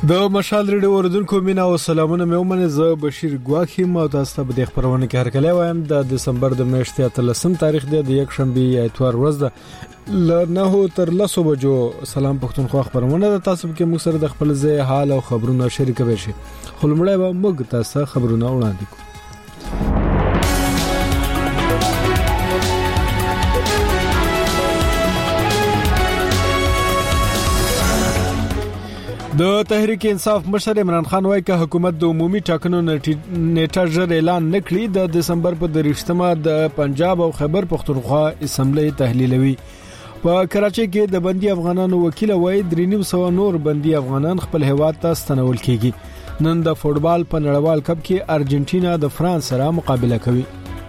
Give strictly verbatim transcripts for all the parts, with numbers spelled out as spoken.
د مشال ریډیو اوریدونکو مینا او سلامونه مې ومنه. زه بشیر ګواخیم او تاسو ته په دې خبرونه کې هرکلی وایم. د دسمبر د میاشتې اتلسم تاریخ دی، د یک شنبه یا اتوار ورځ ده. ل نه تر لسو بجو سلام پښتونخوا خبرونه ده. تاسو کې موږ سره د خپل ځای حال او خبرونه شریکوي شي. خو لمړی به موږ تاسو خبرونه وړاندې کوو. د تحریک انصاف مشر عمران خان وایي چې حکومت د عمومي ټاکنو نیټه ژر اعلان نکړي. د دسمبر په دریشتمه د پنجاب او خیبر پختونخوا اسمبلی تحلیلوي. په کراچۍ کې د بندي افغانانو وکیل وایي درې نیم سو نور بندي افغانان خپل هیواد ته ستنول کیږي. نن د فوټبال په نړیوال کپ کې ارجنټینا د فرانس سره مقابله کوي.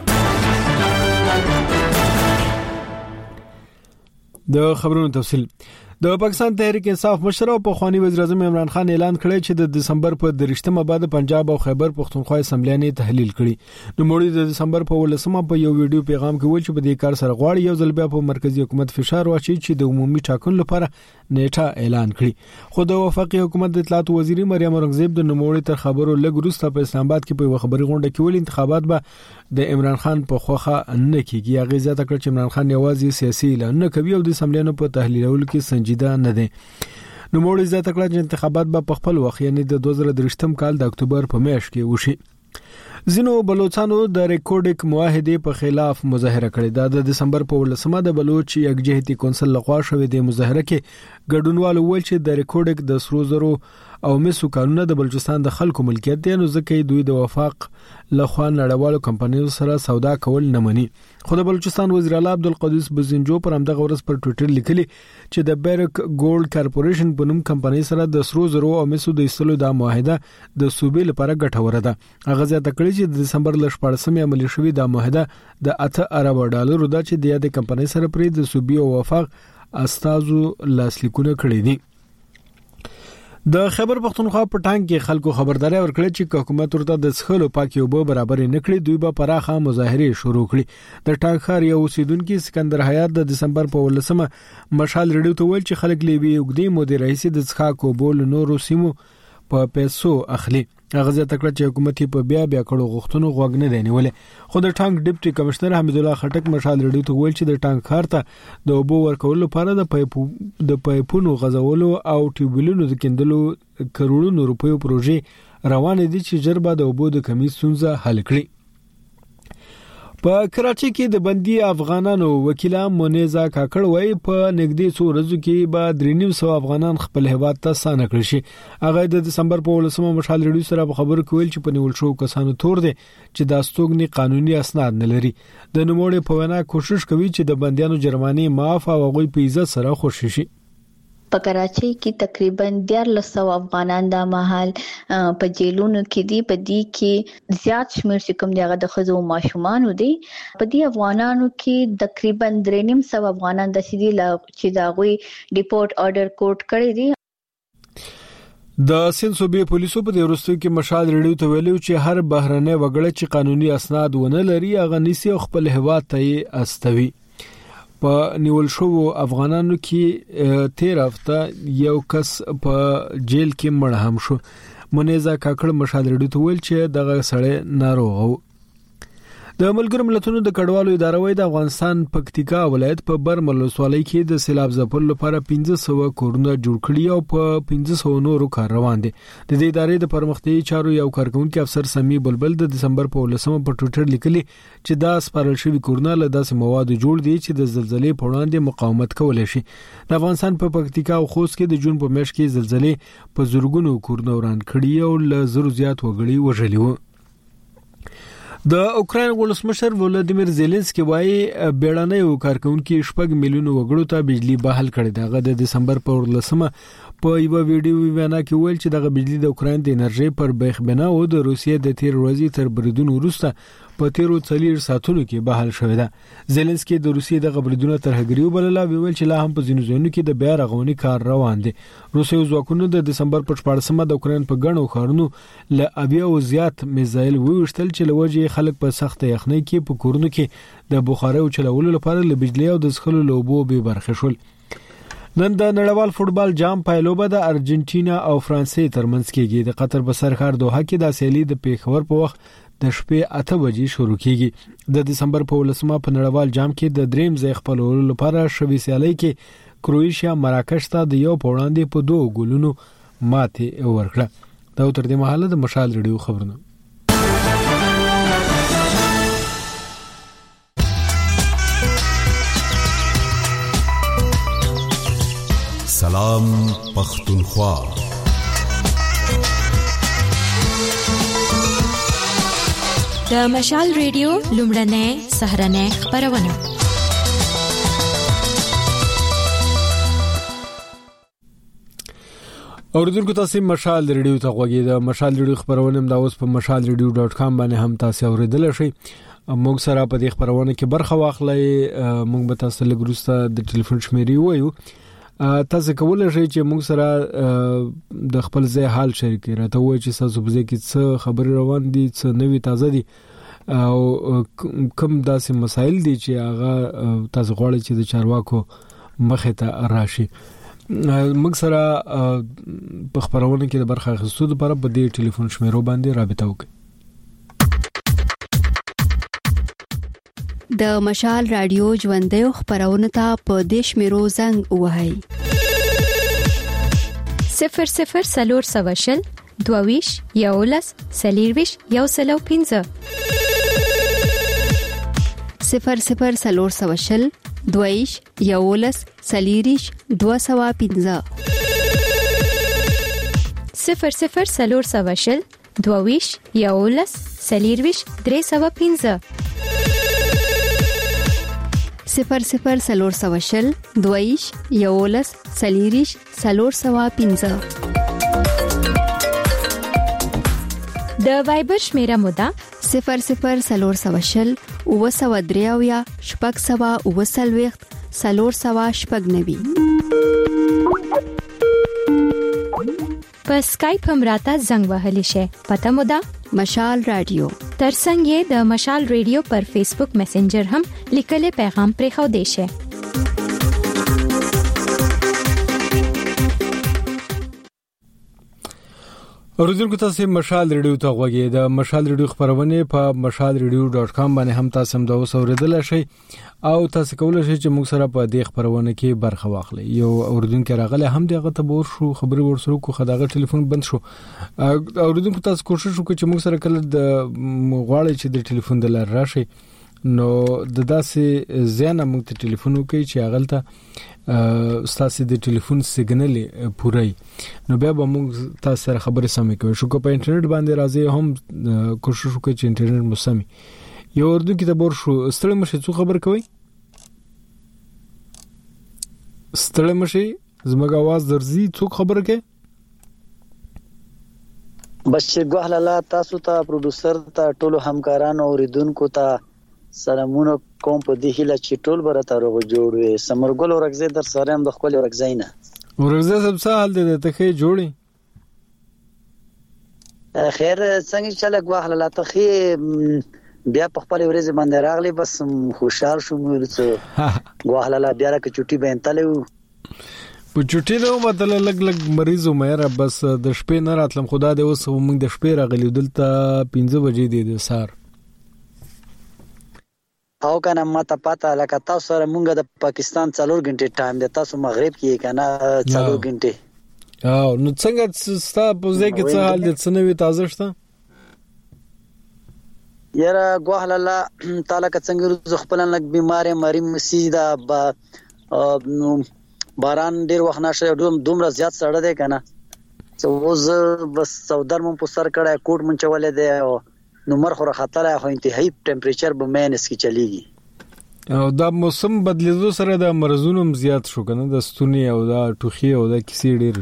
د خبرونو تفصیل. د پاکستان تحریک انصاف مشر او پخوانی وزیر اعظم عمران خان اعلان کړی چې د دسمبر په دریشتمه بعد پنجاب او خیبر پختونخوا اسمبلی تحلیل کړي. نو موږ د دسمبر په ولسمه په یو ویډیو پیغام کې وایي چې په دې کار سره غواړي یو ځل بیا په مرکزی حکومت فشار واچي چې د عمومي ټاکنو لپاره نیټه اعلان کړي. خو د وفاقي حکومت د اطلاعات وزیر مریم اورنګزیب د نوموړي تر خبرو لږ وروسته په اسلام آباد کې په خبري غونډه کې ویل انتخابات به د عمران خان په خوخه نه کیږي. هغه زیاته کړ چې عمران خان یوازې سیاسي اعلان کوي او د اسمبلی په تحلیلولو کې سنجیده نه دی. نو موږ زیاته کړ چې انتخابات به په خپل وخت یعنی د دوه زره درشتم کال د اکتوبر په میاشت کې وشي. زینو بلوچستانو د ریکورډک معاهده په خلاف مظاهره کړې. د دسمبر په ولسمه د بلوچ یکجهتي کونسل لخوا شوې د مظاهره کې ګډونوالو ویل چې د ریکورډک د سرو زرو او مسو قانون د بلوچستان د خلکو ملکیت دی، نو ځکه دوی د وفاق لخوا نړیوالو کمپنیو سره سودا کول نه مني. خو د بلوچستان وزیر اعلی عبدالقدوس بزنجو پر همدغه ورځ پر ټوئیټر لیکلي چې د بیرک ګولډ کارپوریشن په نوم کمپنۍ سره د سرو زرو او مسو د ایستلو د معاهده د صوبې لپاره ګټوره ده. هغه زیاته کړی چې د دسمبر ل شپږمې عملي شوې د معاهده د اته ارب ډالرو ده چې د یاد کمپنۍ سره پرې د صوبې او وفاق استازو لاسلیکونه کړی دي. د خیبر پختونخوا په ټانګ کې خلکو خبرداري ورکړه چې حکومت ورته د څښلو پاکي اوبه برابر نه کړي. دوی به پراخه مظاهره شروع کړي. د ټانګ ښار یو اوسیدونکو سکندر حیات د دسمبر په ولسمه مشال ریډیو ته ویل چې خلک لیوي وګدي مدیر رئیس د څښاک اوبو نورو سیمو په پیسو اخلي. هغه ځکه چې حکومت په بیا بیا کړو غوښتنو غوږ نه دی نیولې. خو د ټانګ ډیپټي کمشنر حمید الله خټک مشال ریډیو ته ویل چې د ټانګ ښار ته د اوبو ورکولو لپاره د پایپو د پایپونو غځولو او ټیوبلونو د کیندلو کروڑونو روپیو پروژې روان دي چې جربه د اوبو د کمی ستونزه حل کړي. په کراچۍ کې د بندي افغانانو وکیل مونیزا کاکړ وایي په نږدې څو ورځو کې به درې نیم سو افغانان خپل هیواد ته ستانه کړي شي. هغه د دسمبر په ولسمه مشال ریډیو سره په خبرو کې ویل چې په نیول شو کسانو تور دي چې د استوګنی قانوني اسناد نه لري. د نوموړي په وینا کوشش کوي چې د بنديانو جرماني معاف او غوي په عزت سره خوشی شي. په کراچۍ کې تقریبا دیارلس سو افغانان د مهال په جیلونو کې دي. په دې کې زیات شمیر چې کوم دغه د خزو ماشومان ودي. په دې افغانانو کې تقریبا درې نیم سو افغانان د سیدي چې دا غوي ډیپورت آرډر کوټ کړی دي. د سند صوبې پولیسو په دې ورستو کې مشال ریډیو ته ویلو چې هر بهرنۍ وګړی چې قانوني اسناد ونه لري هغه نسی خپل هیواد ته استوي. په نیول شو افغانانو کې تیر هفته یو کس په جیل کې مړ هم شو. مونیزا کاکړ مشال ریډیو ته ویل چې دغه سړی ناروغ و. د ملګرو ملتونو د کډوالو اداره وایي د افغانستان پکتیکا ولایت په برمل ولسوالۍ کې د سیلاب ځپلو لپاره پنځه سوه کورونه جوړ کړي او په پنځه سوه نورو کار روان دي. د دې ادارې د پرمختیايي چارو یو کارکونکو افسر سمي بلبل د دسمبر په ولسمه په ټوئیټر لیکلي چې دا سپارل شوی کورونه له داسې موادو جوړ دي چې د زلزلې په وړاندې مقاومت کولی شي. د افغانستان په پکتیکا او خوست کې د جون په میاشت کې زلزلې په زورګونو کورونه وران کړي او له زرو زیات وګړي وژلي وو. د اوکراین ولسمشر ولادیمیر زيلنسکي وایي بیړنۍ کارکونکو شپږ میلیون وګړو ته بجلی بحال کړي. دغه د دسمبر په ورلسمه په یو ویډیو وینا کې ویل چې دغه بجلی د اوکراین د انرژي پر بیخ بنا او د روسیې د تیر ورځې تر بریدون وروسته په تیرو څلور ساعتونو کې بحال شوې ده. زيلنسکي د روسیې د بریدونو ترهګریو بلله ویل چې لا هم په ځینو ځایونو کې د بیا رغونې کار روان دي. روسیې ځواکونو د دسمبر په شپږمه د اوکراین په ګڼو ښارونو له اویا او زیات میزایل وویشتل چې لوجه خلک په سخت یخنۍ کې په کورونو کې د بخارۍ او چلولو لپاره له بجلی او د څښلو لوبو به برخه شول. نن د نړیوال فوتبال جام پایلوبه د ارجنټینا او فرانسې ترمنځ کېږي. د قطر په سرخار دوحه کې د سیالي د پیښور په وخت د شپې اته بجې شروع کیږي. د دسمبر په ولسمه په نړیوال جام کې د دریم ځای خپلولو لپاره شوي سیالي کې کروشیا مراکش ته د یو په وړاندې په دوه ګولونو ماتې ورکړه. دا تر دې مهاله د مشال ریډیو خبرونه. سلام پختونخوا. د مشال ریډیو لومړنۍ سهرنۍ خبرونه. اوریدونکو تاسو مشال ریډیو ته غوږی د مشال ریډیو خبرونه هم دا اوس په مشال ریډیو ډاټ کام باندې هم تاسو اوریدل شئ. موږ سره په دې خبرونه کې برخه واخلئ. موږ به تاسو له ګروسته د ټلیفون شمیرې وایو. تاسو کولای شئ چې موږ سره د خپل ځای حال شریک کړئ. راته وایي چې تاسو په ځای کې څه خبرې روان دي، څه نوې تازه دي او کوم داسې مسایل دي چې هغه تاسو غواړئ چې د چارواکو مخې ته راشي. موږ سره په خبرونه کې د برخه اخیستو لپاره په دې ټلیفون شمیرو باندې رابطه وکړئ. د مشال رادیو ژوندۍ خبرونه ته په دې شمیرو زنګ وهاي صفر صفر سلور سواشل دوویش یولس سلیرویش یو سلو پینزه صفر صفر سلور سواشل دویش یولس سلیریش دو سوا پینزه صفر صفر سلور سواشل دوویش یولس سلیرویش درې سوا پینزه صفر صفر سلور سواشل دویش یولس سلیریش سلور سوا پینزه. د وایبر شمیره مودا صفر صفر سلور سواشل او سوا دریاویا شپږ سوا او سلويخت سلور سوا شپږ نوي. په اسکایپ هم راته زنګ وهلی شي. پته مودا مشال رادیو. ترڅنګ یې د مشال ریډیو پر فیسبوک میسنجر هم لیکل پیغام پرې خو دی شي. اوریدونکو تاسو مشال ریډیو ته غوږی. د مشال ریډیو خبرونه په مشال ریډیو ډاټ کام باندې هم تاسو هم دا اوریدل شئ او تاسو کولای شئ چې موږ سره په دې خبرونه کې برخه واخلئ. یو اوریدونکو راغله هم دغه ته بور شو خبري ورسره کو خداغه ټلیفون بند شو. اوریدونکو تاسو کوشش وکړئ چې موږ سره کله د غواړي چې د ټلیفون د لار راشي نو د داسې زیانه موږ ته ټلیفون وکړي چې هغه ستاسو د ټلیفون سیګنل پوره نو بیا به موږ تاسو سره خبرې سمې کوو. شو کو په انټرنیټ باندې راځي هم کوشش وکړئ چې انټرنیټ مو سمي. یو اردو کې د بور شو ستړي مشه څو خبر کوي ستړي مشه زموږ आवाज درځي څو خبر کوي. بشیر ګوهلاله تاسو ته پروډوسر ته ټولو همکارانو اوریدونکو ته سلامونه کوم په دې هیله چې ټول برته روغ جوړ وي. سمرګل ورغزه در سره هم د خپل ورغزینه ورغزه سب څه حال دي ته خې جوړي خیر څنګه چې لګ واهله ته خې بیا په خپل ورځ باندې راغلی بس خوشحال شوم ورڅ واهله بیا راک چټي بینتلو په چټي نو مطلب لګ لګ مریض مې را بس د شپې نه راتلم خدا دې اوس موږ د شپې راغلی دلته پنځه بجې دي د سار او کنه ماته پاته لکه تاسو سره مونږ د پاکستان څلور غنټې ټایم دی تاسو مغرب کې کنه څلور غنټې او نو څنګه ستا په ځای کې څه حال دي څه نوې تازه شته یاره ګوهلاله تعالی که څنګه خپل لک بیمارې مری مسیدا نو باران ډیر وخت نشه دومره زیات سړی دی کنه څه بس سودر مون په سر کړه کوټ مون چولې دی نو مرخه خطر خو انتهایی ټمپریچر به مینس کې چلیږي او دا موسم بدلیدو سره د مرزونو زیات شو کنه د ستونی او د ټوخي او د کیسې ډیر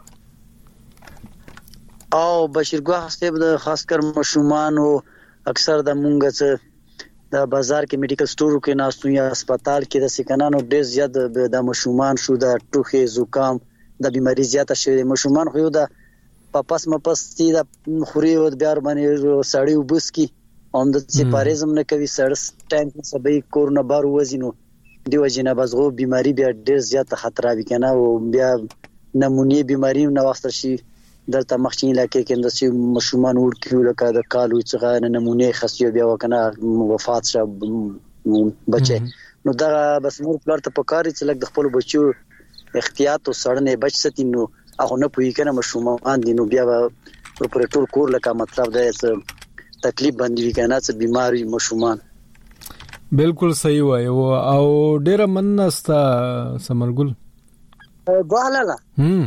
او بشیر ګواه ستب د خاص کر مشومان او اکثر د مونږ څخه د بازار کې میډیکل سٹور کې ناستو یا هسپتال کې د سکنانو ډیر زیات د مشومان شو د ټوخي زکام د بیماری زیاته شوه مشومان خو د پاپاس مپستی د خوري او بیا باندې سړی وبس کی اوم د سپاریزم نه کوي سړس ټانک سبې کورونه بار وزینو دی وجنه بزغو بیماری بیا ډیر زیات خطر وي کنه او بیا نمونې بیماری نه واستر شي دلته مخچین علاقې کې اندسي مشومان ور کیو لکه د کالو څنګه نمونې خاصیو بیا وکنه وفات شه بچي نو دا بس نور پلار ته پکاري چې لکه د خپل بچو احتیاط او سړنه بچ ستي نو هغه نه پوي کنه مشومان دي نو بیا پر ټول کور لکه مطلب دا تکلیف باندې کنه چې بیماری مشومان بالکل صحیح وای او ډیره مننستا سمرګل غواړه هم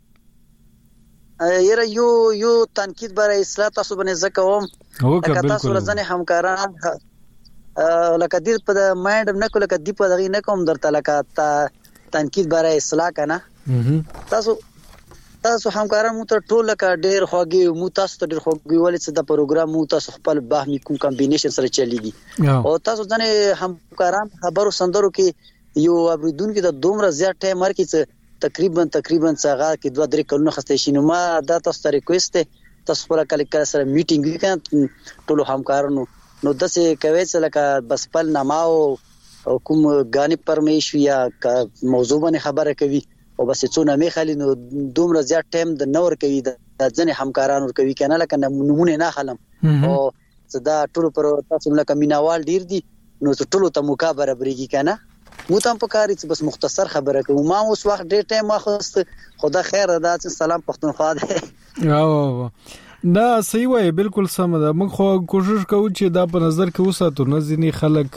یره یو یو تنقید برای اصلاح تاسو باندې زکوم اوکه بالکل تاسو لزنه همکاران لکه دې په مایند نه کول کدی په دغه نه کوم درته لکه تنقید برای اصلاح کنه تاسو تاسو همکاران مو ته ټول لکه ډیر خوږی مو تاسو ته ډیر خوږی ولې چې د پروګرام مو تاسو خپل باهمي کوم کمبینیشن سره چلیږي او تاسو ځنه همکاران خبرو سندرو کې یو اوریدونکو د دومره زیات ټایم ورکړي چې تقریبا تقریبا څنګه کې دوه درې کلونه خسته شي نو ما دا تاسو ته ریکوست تاسو پر کله کله سره میټینګ وکړ ټول همکارانو نو دسه کوي چې لکه بس پل نماو او کوم غاني پرمیش یا موضوع باندې خبره کوي او بس څونه می خالي نو دومره زیات ټایم د نور کوي د ځنې همکارانو کوي کنه لکه نمونه نه خلم او صدا ټول پر تاسو لکه میناوال ډیر دي نو ټول ته مقابله بريږي کنه مو ته په کاری چې بس مختصر خبره کوم ما اوس وخت ډیر ټایم واخست خدا خیر ادا چې سلام پښتونخوا ده او دا صحیح وای بالکل سم ده موږ خو کوشش کوو چې دا په نظر کې وساتو نه ځینی خلک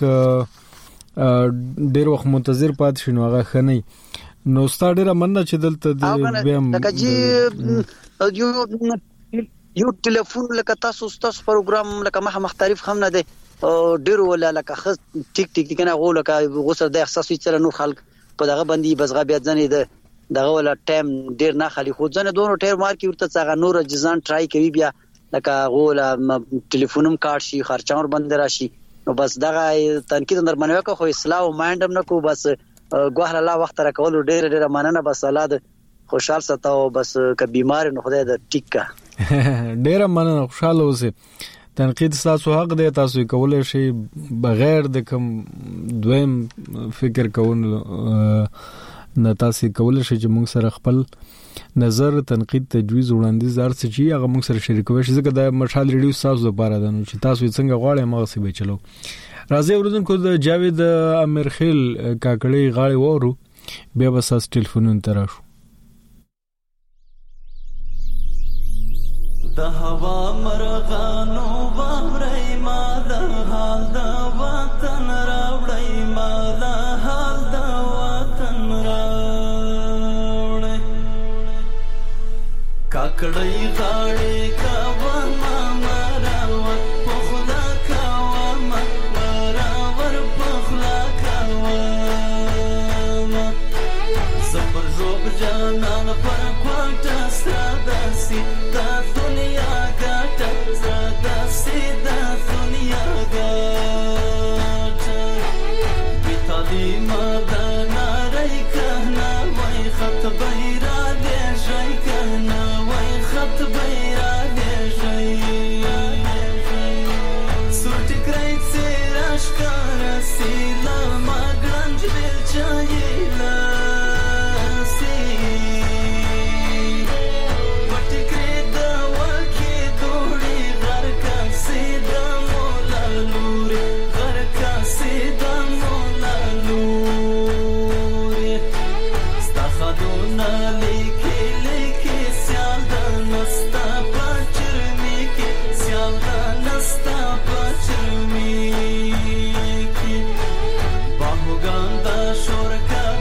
ډیر وخت منتظر پات شنو هغه خني نو ستاره مننه چې دلته د بیم لکه جی یو یو ټلیفون لکه تاسو تاسو پروګرام لکه مخ مختلف هم نه ده ډیر ولا لکه خص ټیک ټیک کنه غو لکه غوسه د احساس وچره نو خلک په دغه باندې بسغه بیا ځنې ده دغه ولا ټایم ډیر نه خالي خو ځنه دوه ټیر مار کی ورته څنګه نور جزان ټرای کوي بیا لکه غو لا ټلیفونم کارت شي خرچاور بند راشي نو بس دغه تنقید اندر منو کو خو اصلاح او مایندم نه کو بس غوهر الله وخت را کول ډیر ډیر مننه بس الله د خوشحال ستاو بس ک بیمار نو خدای د ټیک کا ډیر مننه خوشاله اوسه تنقید تاسو حق دی تاسو کولای شئ بغیر د کوم دویم فکر کول نه تاسو کولای شئ چې موږ سره خپل نظر تنقید تجویز وړاندیز ارڅ چې هغه موږ سره شریکوي چې ځکه د مشال ریډیو تاسو لپاره ده نو چې تاسو څنګه غواړئ موږ سه به چلو راځي ورودونکو د جاوید امرخیل کاکړی غاړي وورو بیا به تاسو ټلیفون تراشو د هوا مرغانو وړي ما د حال د وطن راوړي ما د حال د وطن راوړي کاکړی غاړي کا وما مراوت پخلا کا وما مراور پخلا کا وما زبر روب جانان پر کوټه ساداسي تا Bahuganda shorka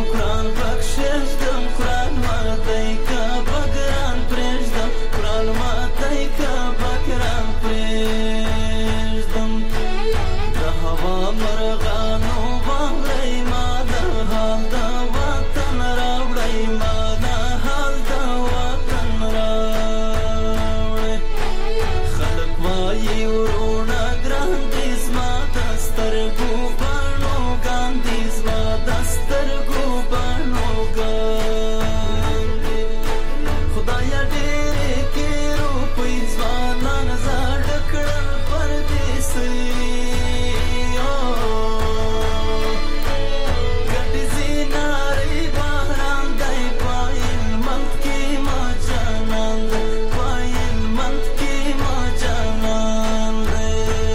قرآن بخششدم قرآن ماتی که بگران پریشدم قرآن ماتی که بگران پریشدم ده هوا مرغانو باوری ما ده حال ده وطن راوڑی ما ده حال ده وطن راوڑی خلق وایی ورونا گران دیز ما دسترگو بانو گان دیز ما دسترگو بانو گان خدایا ډېرې کې روپۍ ځوانان زاړه کړل پردیسي ګټې زینارې باران دی پایل منت کې ما جانان دی پایل منت کې ما جانان دی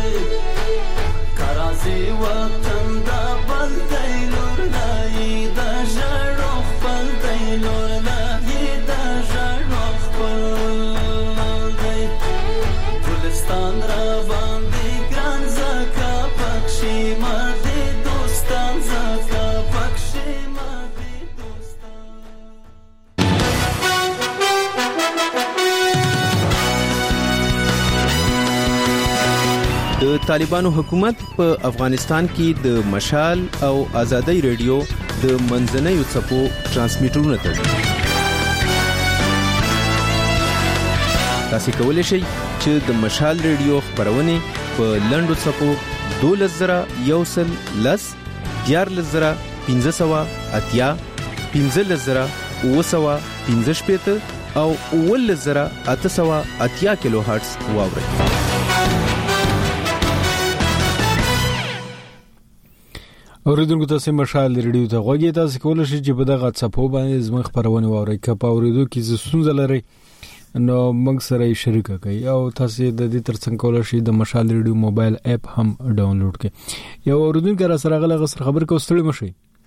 کرازي وطن دا بل دی لور لای دا ژړو خپل دی لور لای دا ژړو خپل دی ګلستان را باندې ګران زکا پکشي ما دې دوستان زکا پکشي ما دې دوستان د طالبانو حکومت په افغانستان کې د مشال او ازادي رادیو د منځنیو څپو ترانسمیټرونه تړي. تاسو کولی شئ چې د مشال رادیو خبرونه په لنډو څپو دولس زره یو سل لس دیارلس زره پنځه سوه اتیا پنځلس زره اوه سوه پنځه شپېته او اوولس زره اته سوه اتیا کیلو هرتز واورئ. اوریدونکو تاسو مشال ریډیو ته غوږی تاسو کولای شئ چې په دغه څپو باندې زموږ خبرونه واورئ. که په اوریدو کې ستونزه لرئ نو موږ سره یې شریکه کړئ او تاسو د دې ترڅنګ کولای شئ د مشال ریډیو موبایل اپ هم ډاونلوډ کړئ. یو اوریدونکو را سره غلغه سره خبر کو ستړي مشئ.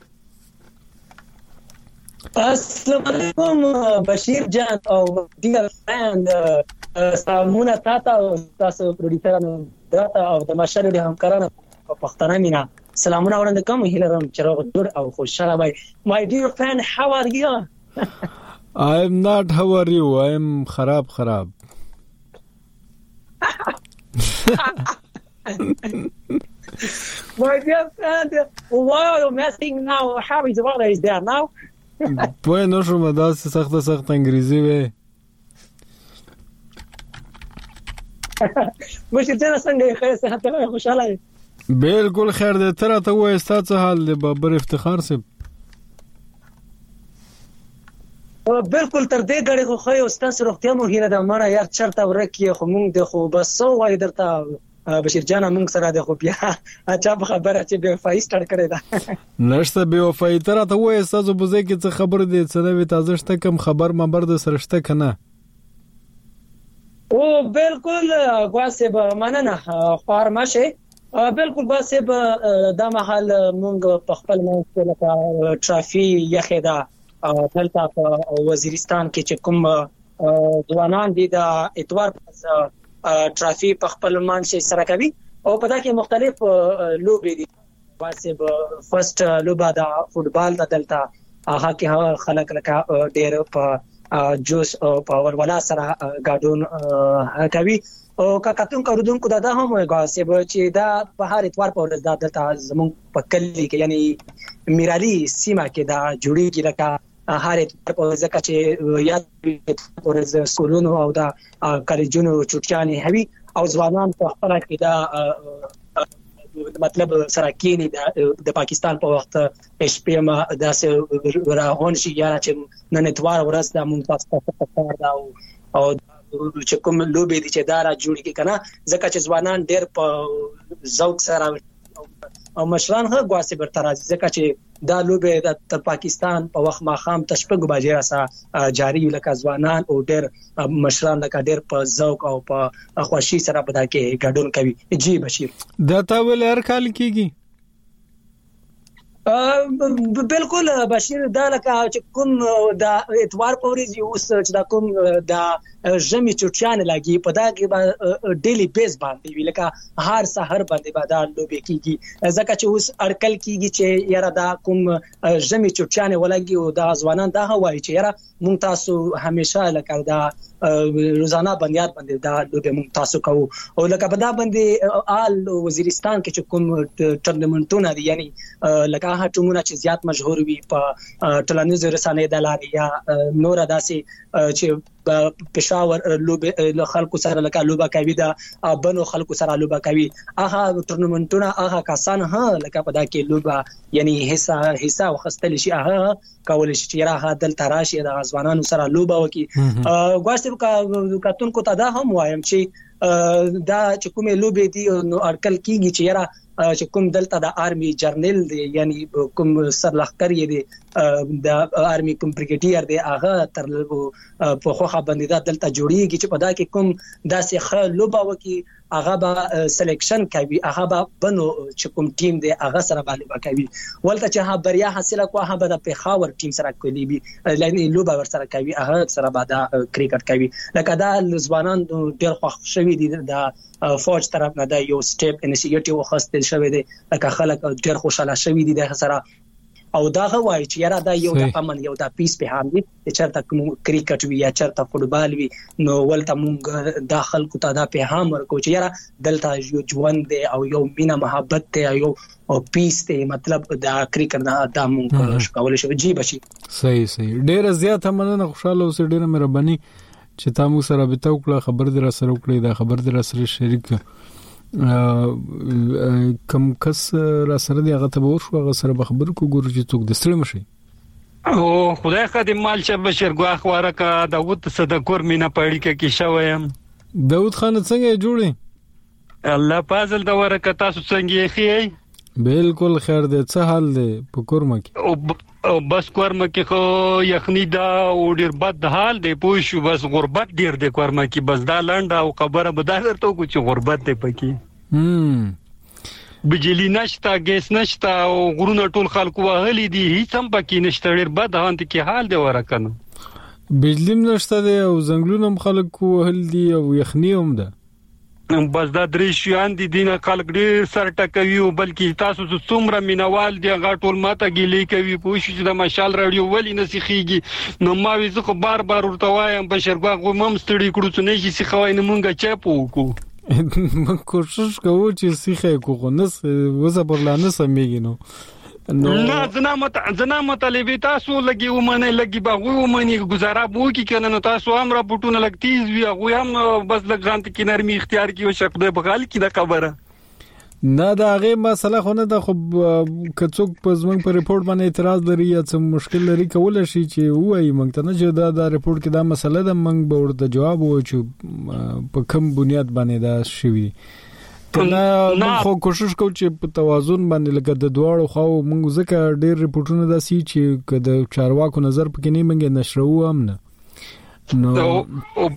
السلام علیکم بشیر جان او ډیر فرند سلامونه تاسو تاسو پروډوسرانو او د مشال ریډیو همکارانو په پښتنه مینا سلامونه وړاندې کوم هیلرم چروغ جوړ او خوشاله وای. My dear friend, how are you? I am not how are you? I am خراب خراب. My dear friend, why are you messing now? How is the weather is there now? پوه نو شو مدا سخت سخت انګریزي وې. مشه څنګه څنګه خیر صحت خوشاله یې. بالکل خیر دې تر ته وې ستاسو حال دې بابر افتخار سي. بالکل تر دې غړي خو خو استاد روغتیا مو هیله ده مړه یار چرته ورکه خو مونږ د خو بس سو وای درته بشیر جان مونږ سره د خو بیا اچھا خبره چې به فایس سٹارټ کړی دا نشته به وفای تر ته وې استاد بوزه کې څه خبر دې څه نوې تازه شته کم خبر مبر د سرشته کنه. او بالکل غواسه به مننه فارماشه بالکل باسه به د محل مونږ په خپل منځ کې لکه ټرافي یخدا دلته په وزیرستان کې چې کوم ځوانان دي د اتوار ټرافي په خپل منځ سره کوي او په دا کې مختلف لوبې دي. باسه به فرست لوبه د فوتبال د دلته هغه کې خلک لکه ډېر په جوس او په ورولا سره ګډون کوي او کاکاتون کارودونکو دا هم غاسه به چې دا په هر اتوار په ورځ د دلته زمون په کلی کې یعنی میرالي سیمه کې دا جوړیږي لکه هر اتوار په ورځ کې یاد په ورځ سکولونو او دا کالجونو چټیانې هوي او ځوانان په خپل کې دا مطلب سره کېنی د پاکستان په وخت اش پی ام داسې راهون شي یا چې نن اتوار ورځ د مونږ تاسو په کار دا او چې کوم لوبې دي چې دا را جوړ کی کنه ځکه چې ځوانان ډېر په ذوق سره او مشران هغه غواسه برتراز ځکه چې دا لوبې د پاکستان په وخت ماخام تشپګ باجې راسه جاری لکه ځوانان او ډېر مشران لکه ډېر په ذوق او په خوشي سره په دا کې ګډون کوي. جی بشیر دا تا ول هر کال کیږي بالکل بشیر دا لکه چې کوم د اتوار پورې اوس چې دا کوم د ژمي چټیان لګي په دا کې به ډیلی بیس باندې وی لکه هر سحر باندې به دا لوبې کیږي ځکه چې اوس اړکل کیږي چې یاره دا کوم ژمي چټیان ولګي او د ځوانان دا وایي چې یاره مونږ تاسو همیشه لکه دا روزانه بنیاد باندې دا لوبې مونږ تاسو کوو او لکه په دا باندې آل وزیرستان کې چې کوم ټورنمنټونه دي یعنی لکه هغه ټیمونه چې زیات مشهور وي په ټولنیزو رسنیو د لارې یا نور داسې چې پېښور لوبې خلکو سره لکه لوبه کوي دا بنو خلکو سره لوبه کوي هغه ټورنمنټونه هغه کسان ها لکه په دا کې لوبه یعنی حصہ حصہ وخستل شي هغه کول شي چې راغه دلته راشي د ځوانانو سره لوبه وکي غواړم کا کتونکو ته دا هم وایم چې دا چې کومه لوبې دي نو اړکل کیږي چې یاره چې کوم دلته د آرمي جرنل دی یعنی کوم سرلخکر دی د آرمي کوم بریګیډیر دی هغه تر په خوخه باندې دا دلته جوړیږي چې په دا کې کوم داسې خل لوبه وکي هغه به سلیکشن کوي هغه به بنو چې کوم ټیم دی هغه سره باندې کوي ولته چې ها بریا حاصله کوه هغه د پیښور ټیم سره کوي لانی لوبه ور سره کوي هغه سره به دا کرکټ کوي لکه دا ځوانان ډېر خوښ شوي دي د فوج طرف نه دا یو سټیپ انیشیټیو خاصه شوی دی لکه خلک ډېر خوشاله شوي دي د سره او دا غواړي چې یاره دا یو د امن یو د پیس په هم دي چې چرته کوم کرکټ وی یا چرته فوټبال وی نو ولته مونږ د خلکو ته دا په هم ورکو چې یاره دلته یو ژوند دی او یو مینا محبت دی یو او پیس دی مطلب دا کرکټ نه دا مونږ کولای شو جی بشي صحیح صحیح ډېر زیات مننه خوشاله اوسې ډېر مهرباني چې تاسو سره به تو کله خبر در سره وکړي دا خبر در سره شریک کم کس را سره دی هغه ته ورشو هغه سره به خبر کو ګورو چې څوک د ستړي مشي او خدای خدای مال چې بشیر ګواخ ورکه داوود صدقور مینا پړی کې شوم داوود خان څنګه جوړي الله فضل دا ورکه تاسو څنګه یې بالکل خیر دی څه حال دی په کورمه کې او بس کورمه کې خو یخنی دا او ډیر بد حال دی پوه شو بس غربت ډیر دی کورمه کې بس دا لنډه او خبره به دا درته کو چې غربت دی پکې هم بجلی نشتا ګیس نشتا او غرونه ټول خلکو وهلي دي هیڅ هم پکې نشته ډیر بد هانت کې حال دی ورکنه بجلی نشته دی او زنګلونه هم خلکو وهل دي او یخنی هم ده بس دا درې شیان دي دینه خلک ډیر سر ټکوي او بلکې تاسو څومره مینوال دي هغه ټول ماته ګیلې کوي پوه شو چې د مشال رادیو ولی نسخيږي نو ما وی زه خو بار بار ورته وایم بشرګوا غو مم ستړي کړو څه نه شي سخوای نه مونږه چاپو وکړو من کوشش کوو چې سیخه کو خو نس وزه برلانه سمېږي نو نه زنا مت زنا مطالبه تاسو لګي ومنه لګي باغوي ومنه گزاره بو کی کنه نو تاسو هم را پټونه لګتیز وی هغه هم بس لګانت کې نرمي اختیار کی او شق به بغال کی دا خبره نه دا هغه مسله خو نه د خو کڅوک په زمنګ په ریپورت باندې اعتراض لري یا څه مشکل لري کول شي چې وایي موږ ته نه چې دا د ریپورت کې دا مسله ده موږ به ورته جواب وو چې په کوم بنیاد باندې دا شوی نه موږ خو کوشش کوو چې په توازن باندې لکه د دواړو خو موږ ځکه ډېر ریپورتونه داسي چې کله چارواکو نظر پکې نه منګي نشرو هم نه نو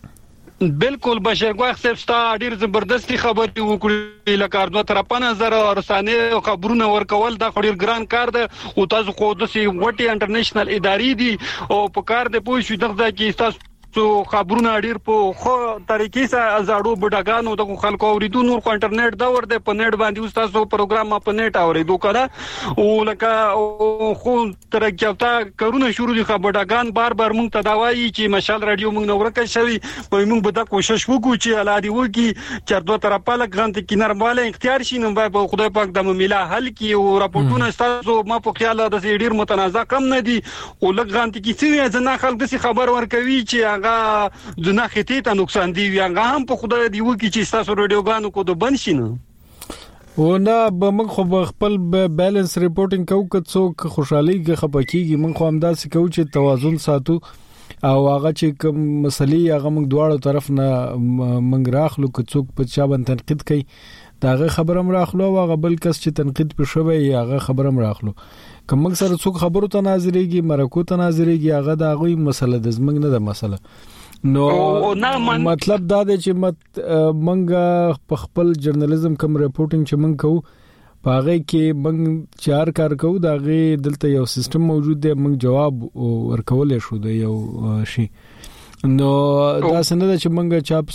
بالکل بشیر ګواخ صاحب ستا ډیر زبردستی خبرې وکړې لکه دوه طرفه نظر او رسانه خبرونه ورکول دا ډیر ګران کار ده او تاسو خو د سی وټي انټرنیشنل ادارې دي او په کار د پوه شو دغه کې تاسو سو خبرونه ډیر په خو طریقې سره ازاړو بډاګانو د خلکو اوریدو نور کو انټرنیټ دا ور د په نت باندې اوس تاسو پروګرام په نت اوریدو کړه او لکه خو ترکیاوتا کارونه شروع دي خبرګان بار بار مونږ ته دا وایي چې مشال رادیو مونږ نو ورکه شوی په مونږ به دا کوشش وکړو چې الادي وکي چې دوه طرفه لګانت کې نرماله اختیار شي نو به خدای پاک د ممیلا حل کی او راپورټونه تاسو ما په خیال د ډیر متنازع کم نه دي او لګانت کې څه ځنه خلک د خبر ورکوي چې هغه ځنه خېټه ته نقصان دی هغه هم په خدای دی وکي چې تاسو رادیوګانو کو د بند شي نه و نه به موږ خو خپل بیلانس ریپورټینګ کوو که څوک خوشحالي کې خپکیږي موږ خو همداسې کوو چې توازن ساتو او هغه چې کوم مسلې هغه موږ دواړو طرف نه موږ راخلو که څوک په چا باندې تنقید کوي داغه خبرم راخلو هغه بل کس چې تنقید په شوی هغه خبرم راخلو کوم څر څوک خبرو ته ناظریږي مرکو ته ناظریږي هغه د هغه مسله د زمنګ نه د مسله نو مطلب دا دی چې مت منګه په خپل ژورنالیزم کوم ریپورټینګ چې من کوو پاغه کې موږ چار کار کوو دا غي دلته یو سیستم موجود دی موږ جواب ورکول شو د یو شي نو دا څنګه چې موږ چاپ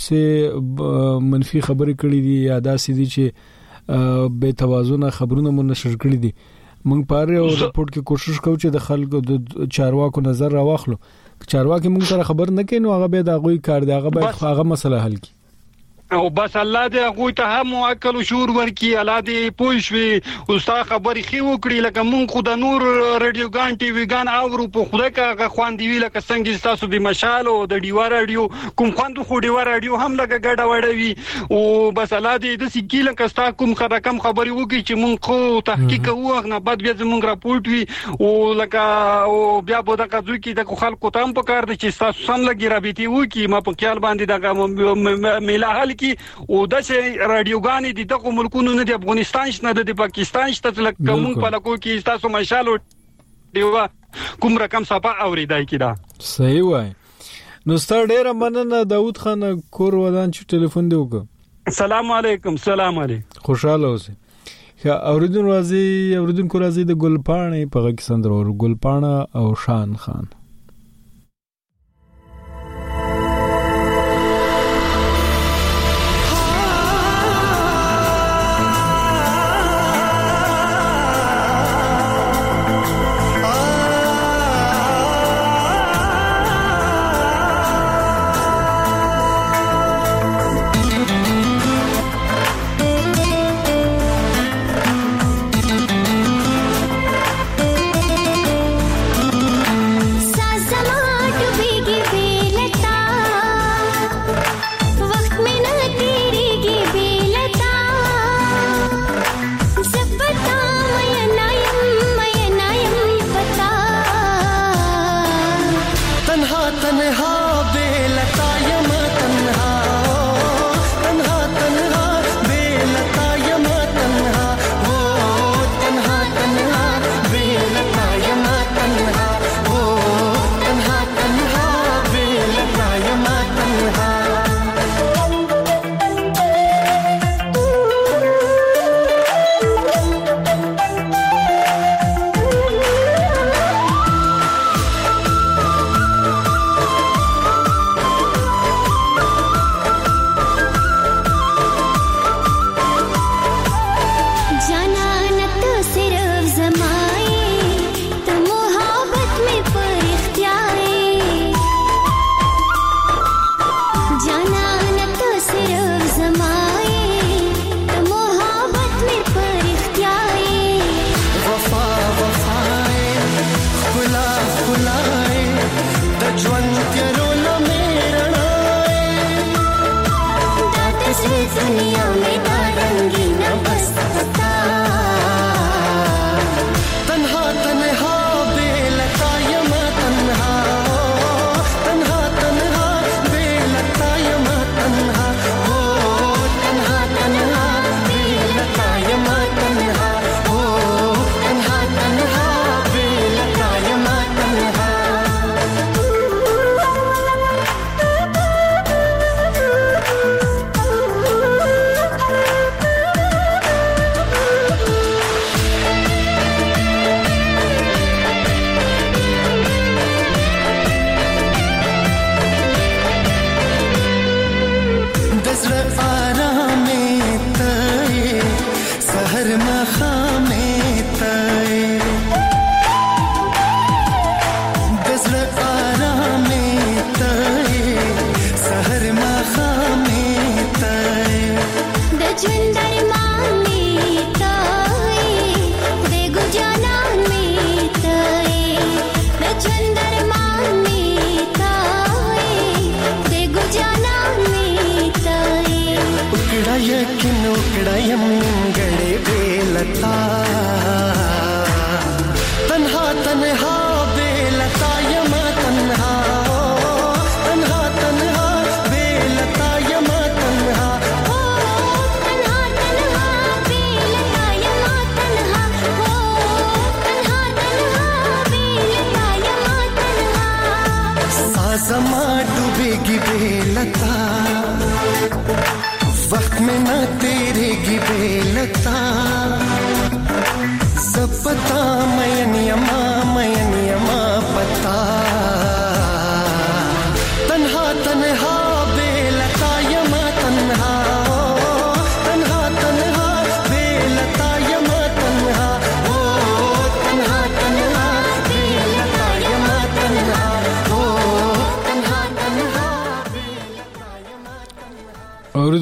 سه منفي خبرې کړې دي یا دا سې دي چې بے توازن خبرونه مون نشر کړې دي موږ پاره او رپورت کې کوشش کوو چې د خلکو د چارواکو نظر راوخلو چارواکي موږ سره خبر نه کینو هغه به دا غوي کار دی هغه به هغه مسله حل کی او بس الله دې هغه ته هم عقل او شعور ورکړي الله دې پوښوي او ستا خبرې خي وکړي لکه مونږ خو د نور رادیو ګان ټي وي ګان اورو په خوده کا خوان دی وی لکه څنګه تاسو د مشال او د ډیوا رادیو کوم خوند خو ډیوا رادیو هم لکه ګډه وړوي او بس الله دې د سکی لکه ستا کوم رقم خبرې وکړي چې مونږ خو تحقیق کوو نه بعد بیا زمونږ راپورټ وي او لکه او بیا به د قضوی کې د خلکو تام په کار دي چې تاسو سم لګي رابطي وکړي ما په خیال باندې د میلا کی او داسې رادیوګانې دي دغه ملکونو نه د افغانستان شنه د پاکستان شته لکه موږ په لکو کې تاسو مشالو دیوا کوم رقم صفه اوریدای کیدا صحیح وای نو ستاره ډیره مننه داوود خان کور ودان چې ټلیفون دی وکړه السلام علیکم سلام علیکم خوشاله اوسئ اوریدون راځي اوریدون کو راځي د ګلپاڼې په غږ سندرو ګلپاڼه او شان خان वक्त में ना तेरे की बेलता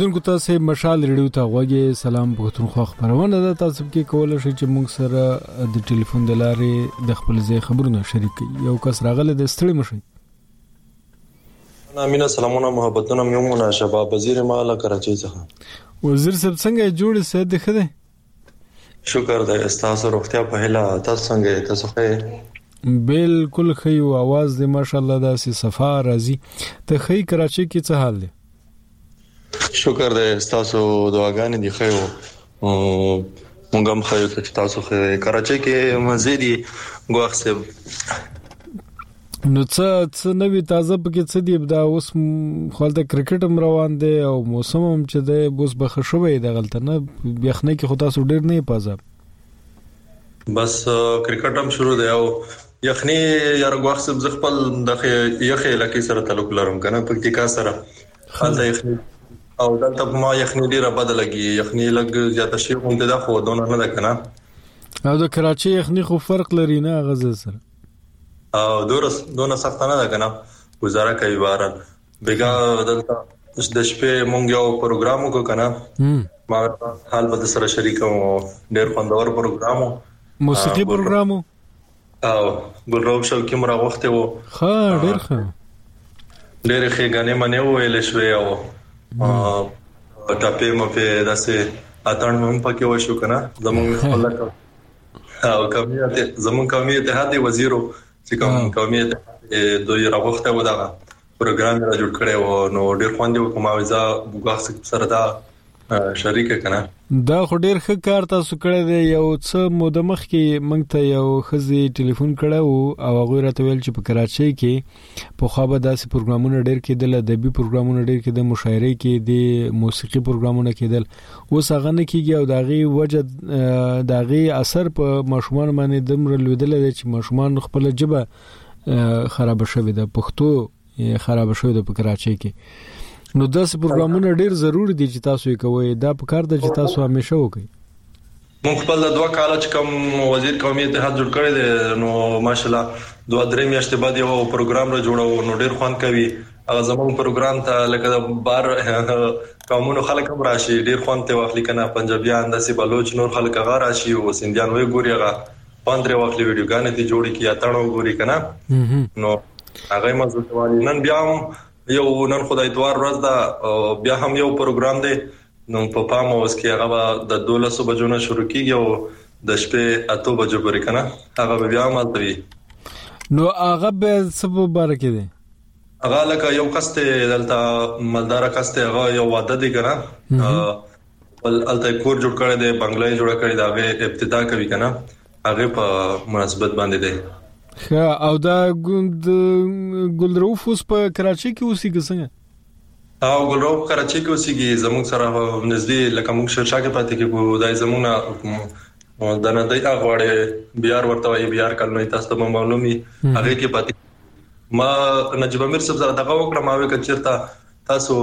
اوریدونکو تاسو مشال ریډیو ته غوږی سلام پښتونخوا خبرونه ده تاسو کې کولای شئ چې موږ سره د ټلیفون د لارې د خپل ځای خبرونه شریک کړئ یو کس راغله د ستړي مشي امینه سلامونه محبتونه میومونه شباب وزیر مالا کراچۍ څخه وزیر صاحب څنګه جوړ سه ده خده شکر ده استاسو روغتیا په هله تاسو څنګه تاسو ښه بالکل خیو आवाज دې ماشاءالله دا سي صفا راځي ته خی کراچۍ کې څه حال دی شکر ده تاسو دعاګانې دی خو مونږ هم خو تاسو خو کراچۍ کې مزيدي غوښه نو څه څه نوې تازه پکې څه دی دا اوس خپل کرکټ هم روان دی او موسم هم چې دی بوس بخښ شوی دی غلطه نه بيخنه کې خدا سو ډیر نه پازه بس کرکټ هم شروع دی او یخنی یار غوښه ز خپل د یخې لکه سره تعلق لرم کنه پکتیکا سره خالته یخنی او دلته ما یخنی ډیره بدلږي یخنی لګ زیاته شي هم ده خو دونه نه ده کنه او د کراچۍ یخنی خو فرق لري نه غزه سره او دورس دونه سخت نه ده کنه گزاره کوي باران بیګا دلته د شپې مونږ یو پروګرام وکړو کنه ما حال به سره شریکو ډیر خوندور پروګرام موسیقي پروګرام او ګلروب شو کې مرا وخت وو ها ډیر ښه ډیر ښه غانې منه ویل شوې او ا ټاپې مو په داسې اتان مم پکې وشو کنه زموږ خپل او کمیته زموږ کمیته هدي وزیرو چې کوم کمیته دوی راغخته و دا پروګرام را جوړ کړي او نو ډېر خوندې کومه وځه بوګه سره دا شریک کنه دا خو ډېر ښه کار تاسو کړی دی یو څه موده مخکې موږ ته یو خزي ټلیفون کړو او هغه راته ویل چې په کراچۍ کې په خو به داسې پروګرامونه ډېر کېدل ادبي پروګرامونه ډېر کېدل مشاعره کې د موسیقي پروګرامونه کېدل اوس هغه نه کېږي او داغي وجه داغي اثر په ماشومان باندې دمر لیدل چې ماشومان خپل جبه خراب شوی د پښتو خراب شوی د کراچۍ کې نو داسې پروګرامونه ډیر ضروری دي چې تاسو یې کوئ دا په کار د چې تاسو همیشه وکړئ مونږ خپل د دوه کال چې کوم وزیر قومي اتحاد جوړ کړی دی نو ماشالله دوه درې میاشتې بعد یو پروګرام را جوړو نو ډیر خوان کوي هغه زموږ پروګرام ته لکه د بار قومونو خلک هم راشي ډیر خوان ته واخلي کنه پنجابیان داسې بلوچ نور خلک هغه راشي او سنديان وې ګوري هغه پاندره واخلي ویډیوګانې ته جوړي کی اتاڼو ګوري کنه نو هغه مزه تواني نن بیا یو نن خدای دوار ورځ دا بیا هم یو پروګرام دی نو په پام اوس کې هغه د دولسو بجو نه شروع کیږي او د شپې اته بجو پورې کنه هغه بیا هم تلوي نو هغه به سبب بارکه دی هغه لکه یو کسته دلته مالدار کسته هغه یو واده دی کنه ول الته کور جوړ کړی دی بنگلای جوړ کړی دا به ابتدا کوي کنه هغه په مناسبت باندې دی خا او دا ګوند ګلروف اوس په کراچۍ کې اوسېږي څنګه او ګلروف کراچۍ کې اوسېږي زموږ سره نږدې لکه موږ شرشا کې پاتې کې دای زموږ د نه دای اغواړي بیار ورته وي بیار کلمې تاسو ته معلومي هغه کې پاتې ما نجيب امیر صاحب سره دغه وکړه ما وکړ چیرته تاسو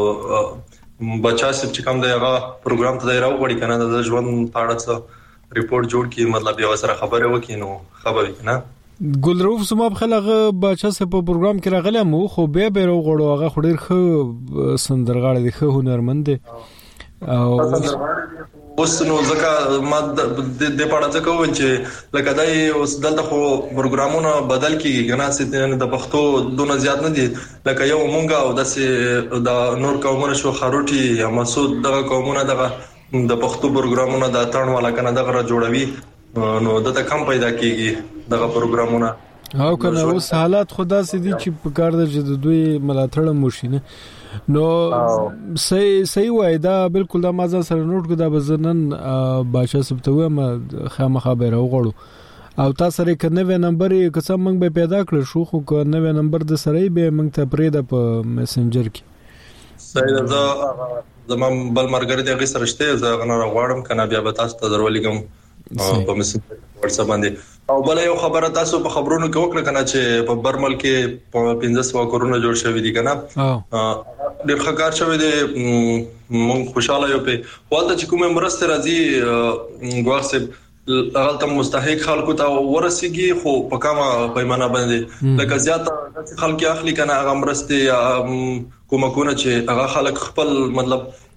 بچا سپ چې کوم دی هغه پروګرام ته راو غوړي کنه د ژوند پاړه څه ریپورت جوړ کی مطلب یو سره خبره وکینو خبرې کنه ګلروف سماب خلغه بچا سه په پروګرام کې راغلی مو خو به به وروغړو هغه خډیر خو سندرغاړي دي خو هنرمند دي او اوس نو ځکه ما د پاړه ځکه و چې لکه دای اوس دلته خو پروګرامونه بدل کیږي کنه چې د پښتو دونه زیات نه دي لکه یو مونږه او د د نور قومونو شو خروټي یا مسعود دغه قومونه دغه د پښتو پروګرامونه د اتاڼ والا کنه دغه جوړوي نو د کم پیدا کیږي دغه پروګرامونه او کنه اوس حالات خدا سي دي چې په کار د دوی ملاتړ موشینه نو صحیح صحیح وای دا بالکل دا مازه سره نوٹ کو دا بزنن بادشاہ سپتوه ما خامخا به راغړو او تاسو سره کنه و نمبر یې قسم موږ به پیدا کړ شو خو کنه و نمبر د سره به موږ ته پرې د په میسنجر کې صحیح دا زمام بل مرګره دغه سرشته زه غنه غواړم کنه بیا به تاسو ته درولګم په میسنجر واتس اپ باندې او بل یو خبره تاسو په خبرونو کې وکړه کنه چې په برمل کې په پنځه سوه کرونا جوړ شوی دي کنه ډېر ښه کار شوی دی مونږ خوشاله یو په واده چې کومه مرسته راځي غواړم هغه ته مستحق خلکو ته ورسیږي خو په کومه پیمانه باندې لکه زیاته خلک اخلي کنه هغه مرسته کومه کونه چې هغه خلک خپل مطلب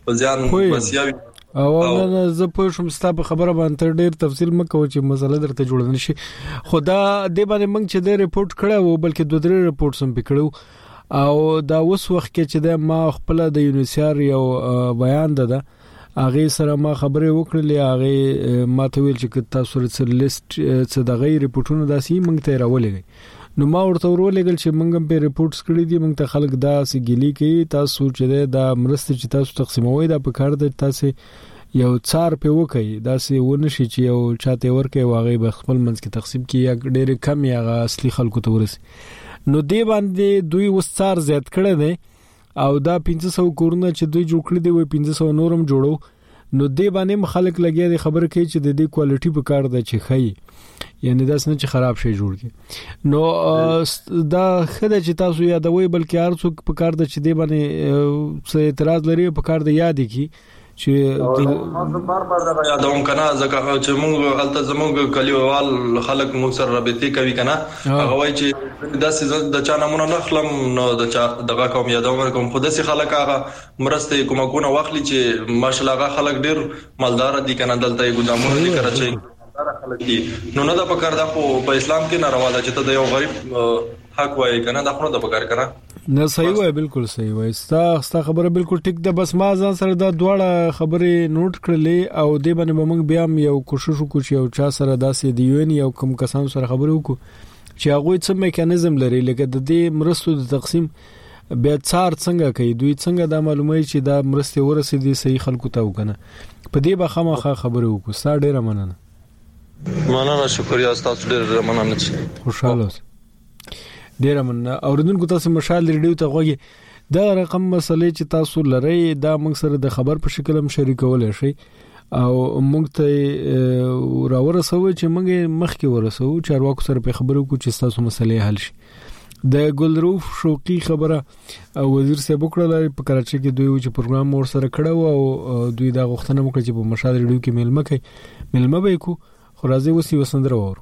په ځان بسیاوي او نن زه په شوم ستاسو خبره باندې ډېر تفصیل مکو چې مسله درته جوړ نه شي خدا دې باندې موږ چې د ریپورت کړه و بلکې دوه درې ریپورت هم پکړو او دا اوس وخت کې چې د ما خپل د یونیسيار یو بیان ده هغه سره ما خبره وکړلې هغه ما ته ویل چې تاسو سره لیست څه د غیر ریپورتونو داسې موږ ته راولېږي نو ما ورته ورولېګل چې موږ په ریپورتس کړی دي موږ ته خلک دا سګيلي کوي تاسو چې دا مرسته چې تاسو تقسیموي دا په کار د تاسو یو څار په وکي دا سي ونشي چې یو چاته ورکه واغې به خپل منځ کې تقسیم کی یا ډېر کم یا اصلي خلکو ته ورسي نو دی باندې دوی وسار زیات کړي دي او دا پنځه سوه کورونه چې دوی جوړ کړی دی وي پنځه سوه نورم جوړو نو دی باندې مخالک لګیا دي خبر کوي چې د دې کوالټي په کار ده چې خي یعنی دا څنګه چې خراب شي جوړ کی نو دا خدای چې تاسو یادوي بلکې ارڅو په کار ده چې دی باندې څه اعتراض لري په کار ده یاد کی چې د بار بار دا یادوم کنه ځکه چې موږ الته زموږ کلیوال خلک موږ سره رابطې کوي کنه هغه وایي چې دا سیزن د چا نمونه نخلم نو د چا دغه کوم یادوم کوم خو د سي خلک هغه مرسته کومه کو نه واخلي چې ماشالله هغه خلک ډیر مالدار دي کنه دلته ګدامونه دي کراچي نو نه دا پکار دا په اسلام کې ناروا ده چې ته د یو غریب حق وایي کنه دا خو نه د پکار کنه نه صحیح وای بالکل صحیح وای ستا ستا خبره بالکل ټیک ده بس ما ځان سره دا دواړه خبرې نوٹ کړلې او دې باندې موږ بیا یو کوشش وکړو چې یو چا سره داسې دی یو یو کم کسان سره خبرې وکړو چې هغه څه میکانیزم لري لکه د دې مرستو د تقسیم بیا څار څنګه کوي دوی څنګه دا معلومه چې دا مرسته ورسېدي صحیح خلکو ته وکنه په دې به خامخا خبرې وکړو ستا ډیره مننه مننه شکریا تاسو ډیره مننه خوشاله ډیر مننه اوریدونکو تاسو مشال ریډیو ته غوږی دا رقم مسلې چې تاسو لري دا موږ سره د خبر په شکل هم شریکول شي او موږ ته راورسو چې موږ مخکې ورسو چارواکو سره په خبرو کو چې تاسو مسلې حل شي د ګلروف شوقي خبره وزیر صاحب وکړه په کراچۍ کې دوی چې پروګرام ور سره کړو او دوی دا غوښتنه وکړه چې په مشال ریډیو کې ملمه کوي ملمه به کو خو راځي وسی وسندره وره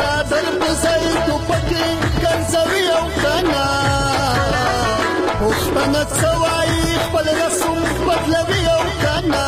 صادر بزای تو پکې ګرځوي او کنا پښتنه سوای خپل رسم بدلوي او کنا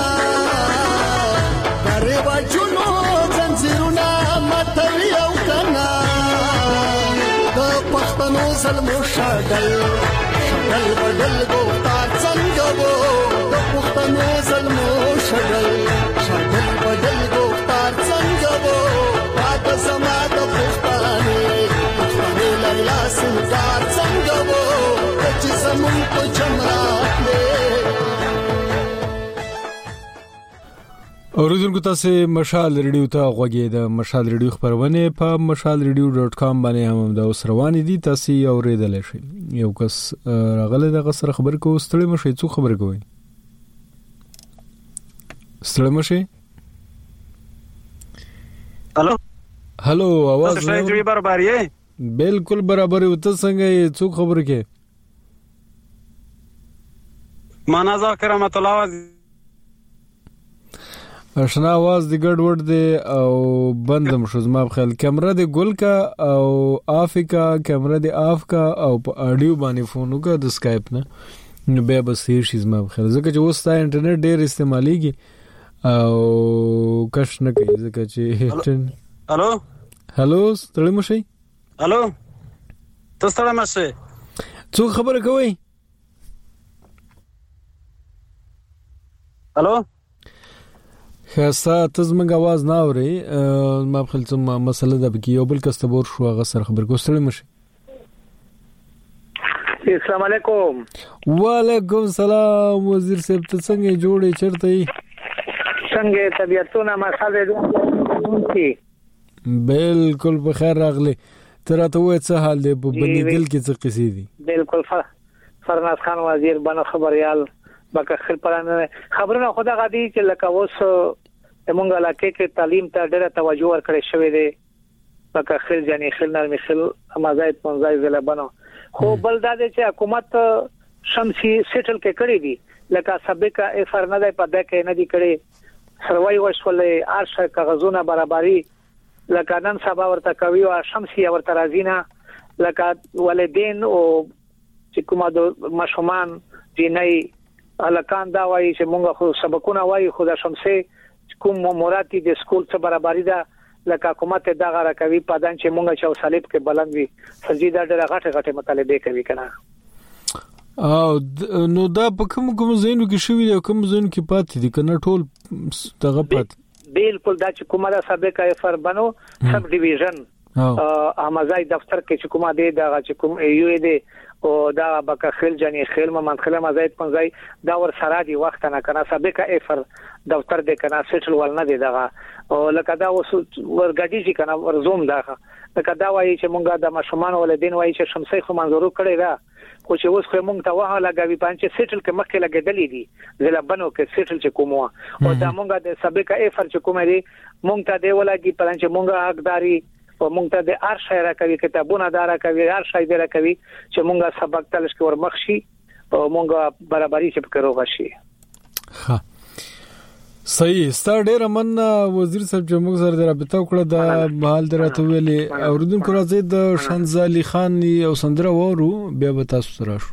درې واجونو زنجیرونه ماتوي او کنا د پښتنو ظلمو شاګل شاګل بدل ګوتار څنګه وو د پښتنو ظلمو شاګل شاګل بدل ګوتار څنګه وو پات سما د پښتانه پښتنو لاله سنگار څنګه وو چې زمون په جمرات اوریدونکو تاسو مشال ریډیو ته غوږی د مشال ریډیو خبرونه په مشال ریډیو ډاټ کام باندې هم د اوسروانی دي تاسو اوریدل شئ یو کس راغله د غسر خبر کو ستړي مشي څو خبر کوي ستړي مشي هالو هالو आवाज تاسو ته برابر یې بالکل برابر یو ته څنګه څو خبر کې معنا ذکر رحمت الله اشنا आवाज د ګډ وډ دی او بندم شو زما په خیال کیمرا د ګل کا او افریقا کیمرا د اف کا او په اډیو باندې فون وکړه د سکایپ نه نو به بس هیڅ شي زما په خیال ځکه چې اوس تا انټرنیټ ډیر استعماليږي او کښ نه کوي ځکه چې هالو هالو ستړي مشي هالو تاسو ستړي مشه څو خبره کوي هالو خاصه تزمنګ आवाज نه اوري ما په خپل څه مسله ده کې یو بل کستبور شو هغه سره خبر کوستل مشه السلام علیکم وعلیکم السلام وزیر صاحب ته څنګه جوړې چرته یې څنګه طبيعتونه مساله دي بالکل بخیر راغلی تراته وې څه حال دی په بني دل کې څه قصې دي بالکل فرناز خان وزیر بنو خبريال بکه خپل پرانه خبرونه خدا غدي چې لکه اوس موږ علاقې کې تعلیم ته ډېره توجه ورکړې شوې ده بکه خل جنې خل نرمي خل مزاید پنځای زله بنو خو بل دا چې حکومت شمسي سیټل کې کړې دي لکه سابقه افر نه دی په دکې نه دی کړې سروي وشولې ارشه کاغذونه برابرۍ لکه نن سبا ورته کوي او شمسي ورته راځينه لکه ولدین او چې کومه د مشومان جنۍ الکان دا وایي چې موږ خو سبقونه وایي خو د شمسي کوم مراتي د سکول څخه برابرۍ ده لکه حکومت دا غره کوي پدان چې موږ چاو صلیب کې بلند وي سجده ډېر غټه غټه مطالبه کوي کنه او نو دا په کوم کوم زینو کې شوی دی کوم زینو کې پاتې دي کنه ټول دغه پات بالکل دا چې کومه سابقه افر بنو سب ډیویژن امازای دفتر کې چې کومه دی دا چې کوم یو دی او دا بکه خل جنې خل ممن خل مزاید پنځای دا ور سره دی وخت نه کنه سابقه افر دفتر د کنه سیټل ول نه دی دغه او لکه دا وس ورګډی چې کنه ورزوم داخه لکه دا وایي چې مونږه د مشمان ولدین وایي چې شمسي خو منظورو کړی را خو چې اوس خو مونږ ته واه لګوي پانچ سیټل کې مخکې لګېدلې دي زله بنو کې سیټل چې کومه او دا مونږه د سابقه افر چې کومه دی مونږ ته دی ولګي پانچ مونږه حقداري او مونږ ته د ار شاعر کوي کتابونه دارا کوي ار شاعر کوي چې مونږه سبق تلش کې ور مخشي او مونږه برابرۍ چې پکې روغ شي ها صحیح ستاره ډیر من وزیر صاحب چې موږ سره د رابطه وکړه د بحال دراته ویلي اوردونکو راځي د شنزالي خان او سندره وورو بیا به تاسو سره شو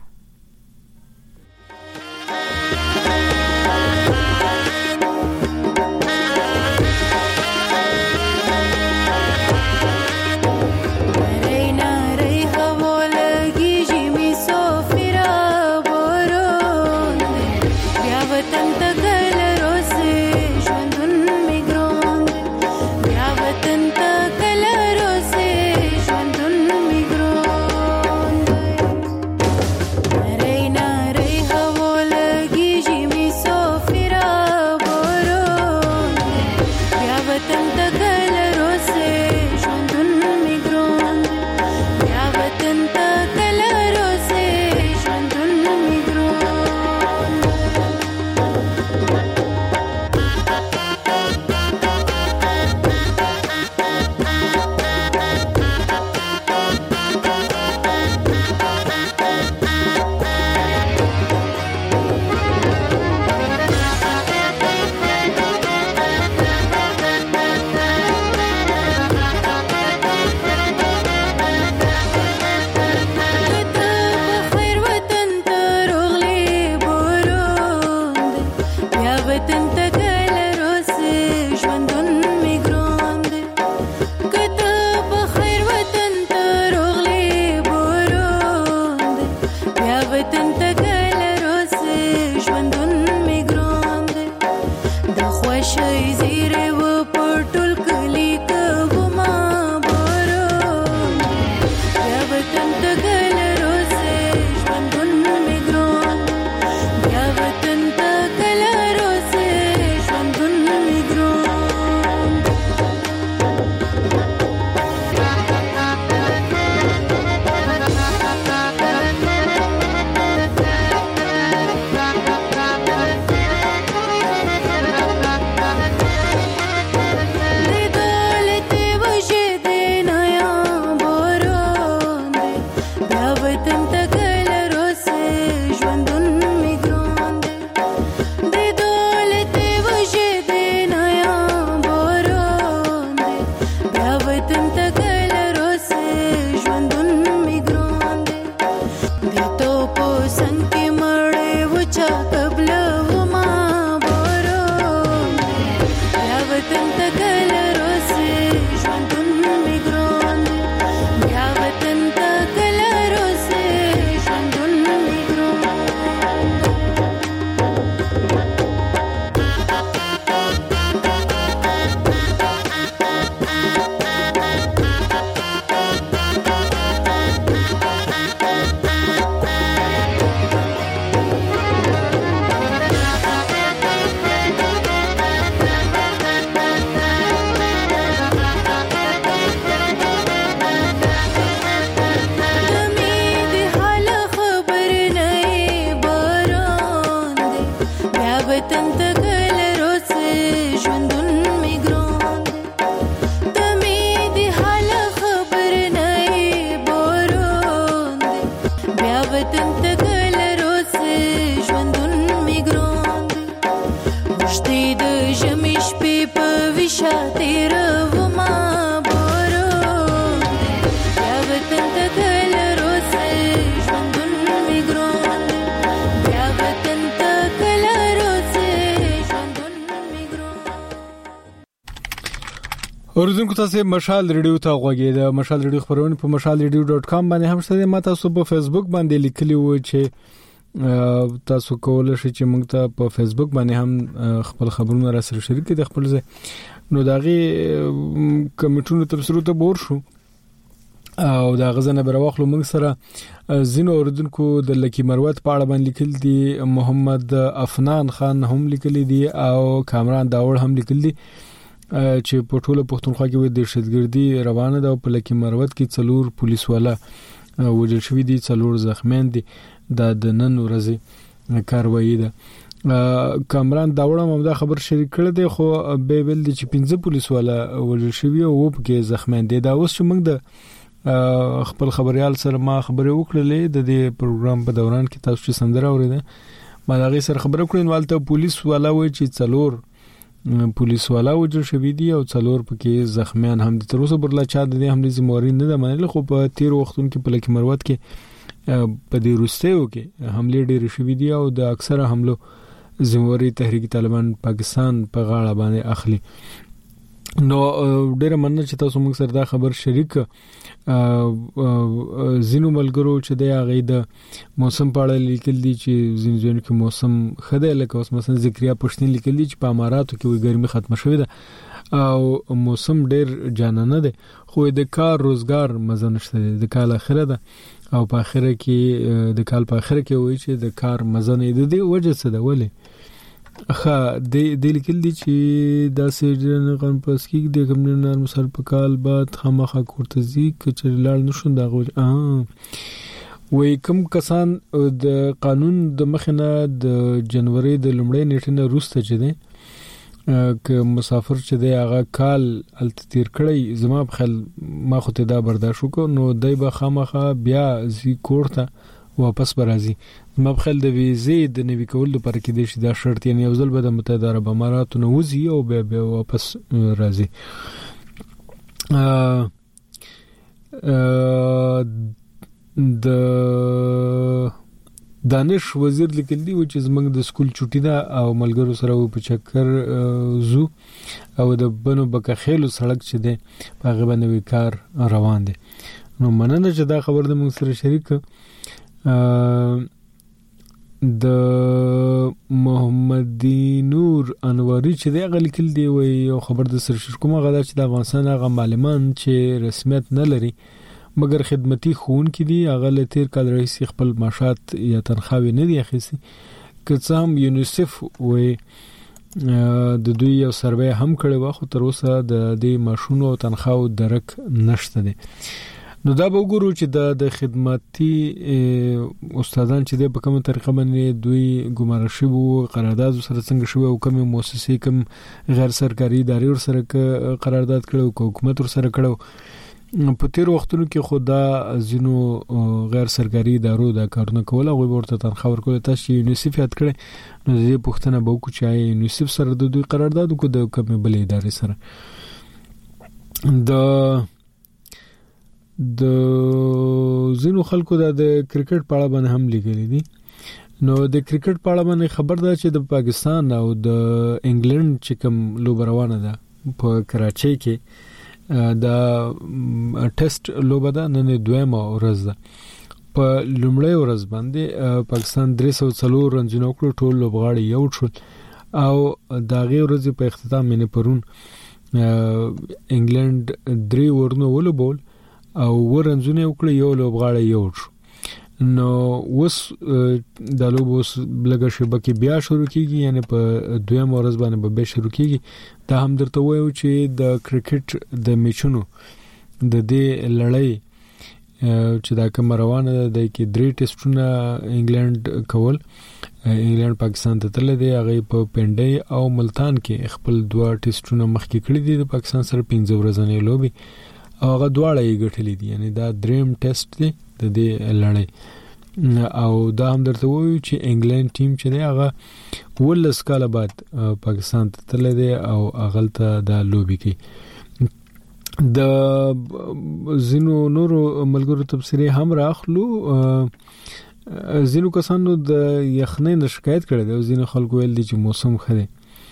وطن ته کله روسه ژوندون می ګران دی مشتې د ژمې شپې په ویشه تېرومه باران دی بیا وطن ته کله روسه ژوندون می ګران دی بیا وطن ته کله روسه ژوندون می ګران. اوریدونکو تاسو مشال ریډیو ته غوږی د مشال ریډیو خبرونه په مشال ریډیو ډاټ کام باندې هم شته. ما تاسو په فیسبوک باندې لیکلی و چې تاسو کولای شئ چې موږ ته په فیسبوک باندې هم خپل خبرونه را سره شریک کړئ. خپل ځای نو داغي کمیټونو تبصرو ته بور شو او دا غزنه برواخلو موږ سره زینو اوریدونکو د لکی مروت په اړه باندې لیکل دي. محمد افنان خان هم لیکل دي او کامران داوړ هم لیکل دي چې په ټوله پښتونخوا کې د دهشتګردي روانه ده او په لکی مروت کې څلور پولیس والا وژل شوی دي، څلور زخمیان دي. دا د نن ورځې کاروایی ده. کامران داوړ هم دا خبر شریک کړ دی خو به بل دي چې پنځه پولیس والا وژل شوی او په کې زخمیان دي. دا اوس چې موږ د خپل خبريال سره ما خبرې وکړلې د دې پروګرام په دوران کې تاسو چې سندره اوریده ما دا غي سره خبرې کړې نو البته پولیس والا وایي چې څلور پولیس والا وجل شوی دي او څلور پکې زخمیان هم دي. تر اوسه برلا چا د دې حمله ذمہواری نه ده منل خو په تیر وختونو کې په لکی مروت کې په دې روستیو کې حمله ډېر شوی دي او د اکثره حملو ذمہواری تحریک طالبان پاکستان په غاړه باندې اخلي. نو ډېر مننه چې تاسو موږ سره دا خبر شریک زینو ملګرو چې د هغه د موسم په اړه لیکل دي چې زین زین کې موسم خدای لکه اوس مثلا ذکریا پښتون لیکل دي چې په اماراتو کې وي ګرمي ختمه شوې ده او موسم ډېر جانانه ده خو د کار روزګار مزه نشته د کال اخره ده او په اخره کې د کال په اخره کې وایي چې د کار مزه نه ده. د وجه څه ده ولې خا د د لیکل دي چې دا سیجن غن پس کې د کمنار مسل په کال بعد خامخا کورتزي کچر لاړ نشون دا غوږ وای کوم کسان د قانون د مخنه د جنوري د لومړۍ نیټې نه روسته چي دي ک مسافر چې دی هغه کال التیر کړی زما په خل ما خو ته دا برداشت وکړ نو دای به خامخا بیا زی کوړه واپس برازي. ما په خل د ویزې د نوي کول لپاره کې د شي دا شرط یعنی یو ځل به د متحده عرب اماراتو نو وزي او به واپس راځي. د دانش وزیر لیکل دی چې زمنګ د سکول چټي ده او ملګرو سره په چکر زو او د بنو بکه خېلو سړک چې ده هغه باندې کار روان دي. نو مننه چې دا خبر د موږ سره شریک د محمد نور انواری چې دا غلیکل دی وي او خبر د سر کومه غدا چې د افغانستان هغه معلمان چې رسمیت نه لري مګر خدمتي خون کې دي هغه لتیر کال رئیس خپل معاشات یا تنخواهي نه دی اخیسي که څه هم یونیسف وي د دوی یو سروې هم کړي وا خو تر اوسه د دې ماشونو او تنخواو درک نشته دي. نو دا به وګورو چې د خدماتي استادان چې د په کومه طریقه باندې دوی ګمارل شوی قرارداد سره څنګه شوی او کومه مؤسسې کوم غیر سرکاري ادارې سره قرارداد کړو او حکومت سره کړو. په تیر وختونو کې خدا زینو غیر سرکاري ادارو دا کارونه کول او ورته تنخواه ورکول تاسو یونیسف یاد کړئ نو دې پښتنه به وکړي چې یونیسف سره د دوی قرارداد وکړي د کومه بلې ادارې سره. د د زینو خلکو د کرکټ په اړه باندې هم لیکلي دي. نو د کرکټ په اړه باندې خبر ده چې د پاکستان او د انګلند چې کوم لوب روانه ده په کراچۍ کې دا ټیسټ لوب ده نن دویمه ورځ ده. په لومړی ورځ باندې پاکستان درې سوه څلور رنونه کړو ټول لوبغاړي یو شول او دا غي ورځ په اختتام یې پرون انګلند درې ورنو ولوبول او ورنځونه وکړي یو لوبغاړی یو شو. نو وس د لوب وس لګه شبکه بیا شروع کیږي یعنی په دویم ورځ باندې به شروع کیږي. دا هم درته وایو چې د کرکټ د میچونو د دې لړۍ چې دا کوم روانه ده د کې درې ټیسټونه انګلند کول انګلند پاکستان ته تل دی هغه په پنډي او ملتان کې خپل دوه ټیسټونه مخکې کړی دي د پاکستان سره پنځه ورځې لوبي او هغه دواړه یې ګټلې دي یعنی دا دریم ټیسټ دی د دې لړۍ او دا هم درته وایو چې انګلند ټیم چې دی هغه ولس کال بعد پاکستان ته تللی دی او اغلته دا لوبي کوي. د زینو نورو ملګرو تبصره هم راخلو. زینو کسانو د یخنۍ نه شکایت کړي دي او زینو خلکو ویل دي چې موسم خره.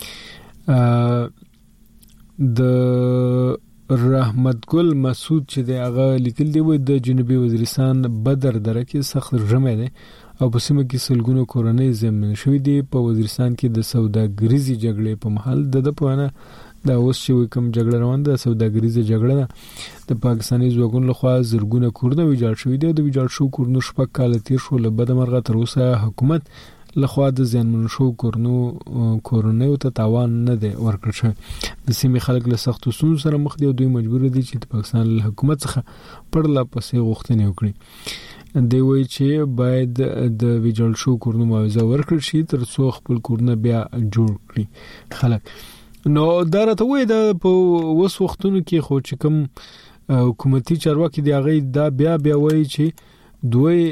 د رحمت ګل مسعود چې دی هغه لیکل دی و د جنوبي وزیرستان بدر دره کې سخت ژمی دی او په سیمه کې سلګونو کورنۍ زمين شوې دي. په وزیرستان کې د سوداګریزي جګړې په محل د د پوهنه دا اوس چې کوم جګړه روان ده سوداګریزه جګړه ده. د پاکستاني ځواکونو لخوا زرګونه کورونه ویجاړ شوې دي. د ویجاړ شو کورونو شپږ کال تیر شو. له بده مرغه تر اوسه حکومت لخوا د زیانمن شو کورونو کورونو ته تاوان نه دی ورکړ شوی. د سیمې خلک له سختو ستونزو سره مخ دي او دوی مجبور دي چې د پاکستان له حکومت څخه پړلا پسې غوښتنې وکړي. دوی وایي چې باید د ویجاړ شو کورونو معاوضه ورکړل شي تر څو خپل کورونه بیا جوړ کړي خلک. نو دا راته وایي د په وس وختونو کې خو چې کوم حکومتي چارواکي دی هغه دا بیا بیا وایي چې دوی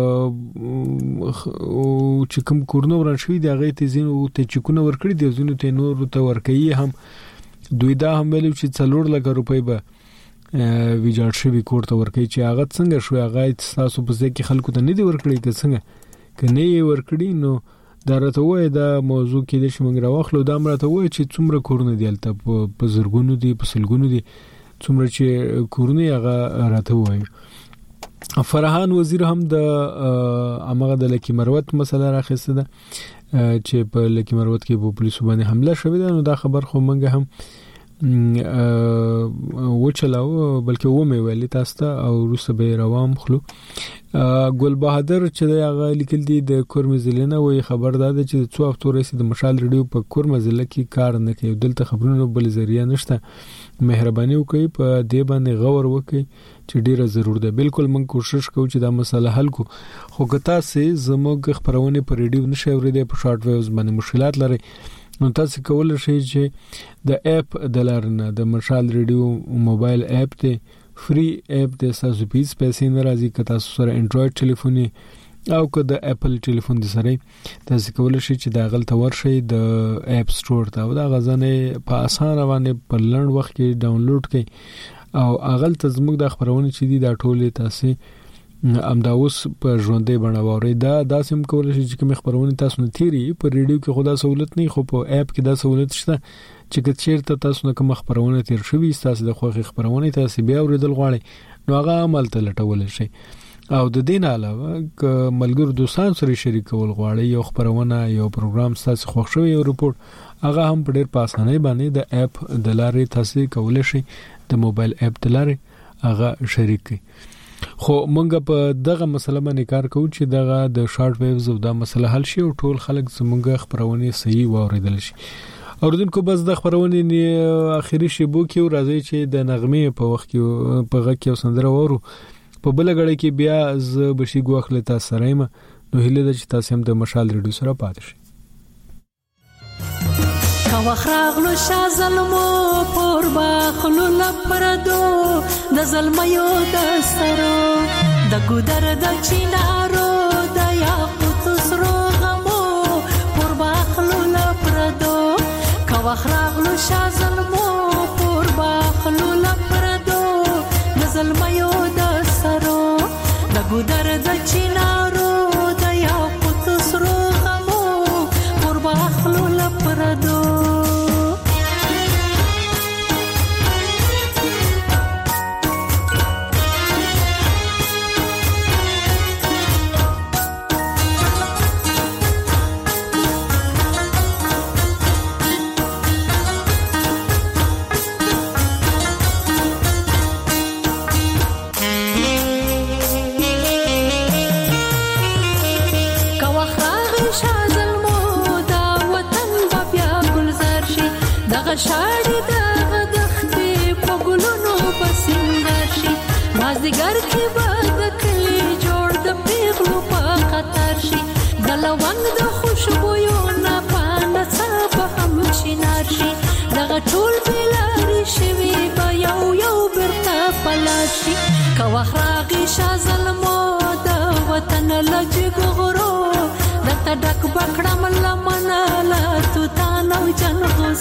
چې کوم کورونه ورنشوي دی هغه ته زینو ته چکونه ورکړي دي زینو ته نور ته ورکړي هم. دوی دا هم ویلو چې څلور لک روپۍ به ویجاړ شوی کور ته ورکړي چې هغه څنګه شو هغه تاسو په ځکه خلکو ته نه دی ورکړي که څنګه کني ورکړي. نو دا راته وایي دا موضوع کې د شمنګ راوخلو دا راته وایي چې څومره کورونه دی البته په زرګونو دي په سلګونو دي څومره چې کورونه هغه راته وایي. فرحان وزیر هم د امغه د لکی مروت مسله راخسته ده چې په لکی مروت کې په پولیسو باندې حمله شوې ده. نو دا خبر خو منګه هم وچلاو بلکې و مې ویل تاسو ته او روسه به روام خلو. ګل بهادر چې هغه لیکل دي د کورمزلینه وی خبر داده چې څو هفتو رئیس د مشال ریډیو په کورمزله کې کار نه کوي. دلته خبرونه بل ذریعہ نشته. مهرباني وکړئ په دې باندې غور وکړئ چې ډیره ضرور ده. بالکل موږ کوشش کوو چې دا مسله حل کو. خو کتا سه زموږ خبرونه په ریډیو نشي اوریدل په شارټ ویوز باندې مشکلات لري. نو تاسو کولای شئ چې د اپ د لارنه د مشال ریډیو موبایل اپ ته فری اپ د تاسو پیس پیسې ناراضي کتا سره انډراید ټلیفون او که د اپل ټلیفون د سره تاسو کولای شئ چې دا غلطه ورشي د اپ سٹور ته او دا غزنه په اسانه باندې په لړ وخت کې ډاونلوډ کړئ او اغلط زموږ د خبرونه چې دي دا ټولې تاسو امدا اوس په ژوندې بڼاوري دا داسم کولای شي چې کوم خبرونه تاسو نه تیری په ریډیو کې خدا سہولت نه خو په اپ کې دا سہولت شته چې کچیرته تاسو نه کوم خبرونه تیر شوي تاسو د خوخي خبرونه تاسو بیا اوریدل غواړئ نو هغه عمل ته لټول شي. او د دین علاوه ک ملګرو دوستان سره شریکول غواړي یو خبرونه یو پروګرام تاسو خوښ شوی یو رپورټ هغه هم په ډیر په اسانۍ باندې د اپ د لارې تاسو کولای شئ د موبایل اپ د لارې هغه شریک کړئ. خو مونږ په دغه مسله باندې کار کوو چې دغه د شارټ ویوز او دا مسله حل شي او ټول خلک زمونږ خبرونه صحیح واوریدل شي. اوردونکو بس د خبرونه اخیری شیبو کې راځي چې د نغمه په وخت کې په غږ کې وسندره وورو په بل غړي کې بیا ز بشي ګوخله تاسو سره نو هله د چې تاسو هم د مشال ریډیو سره پاتې شئ. کا خراغلو شا ظلمو پر باخلو لپردو د ظلميو د سرو د ګودر د چینارو د یاقوت سرو غمو پر باخلو لپردو کا خراغلو شا ظلمو پر باخلو لپردو د ظلميو د سرو د ګودر د چینارو د یاقوت سرو غمو پر باخلو لپردو شاړې د غدختې په ګلونو پسندر شي مازدیګر کې به د کلي جوړ د پیغلو په خطر شي د لونګ د خوشبویو نه پانه څه به هم چینار شي دغه ټول بېلارې شوي به یو یو بیرته پلار شي که وخت راغی شا ظلمو د وطن له